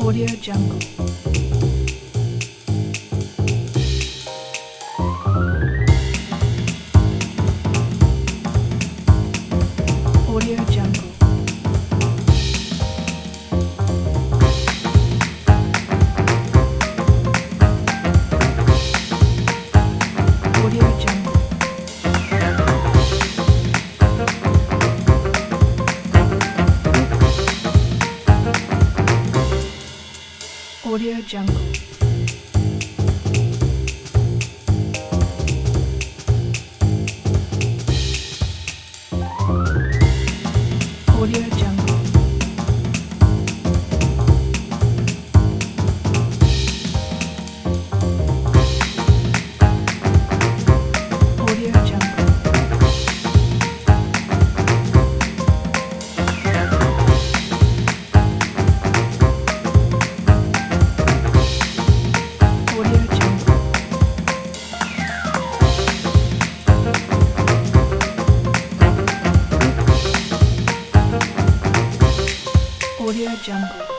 Audio Jungle. Audio Jungle. Audio Jungle. Audio Jungle. Audio Jungle. Audio Jungle. Audio Jungle. Audio Jungle.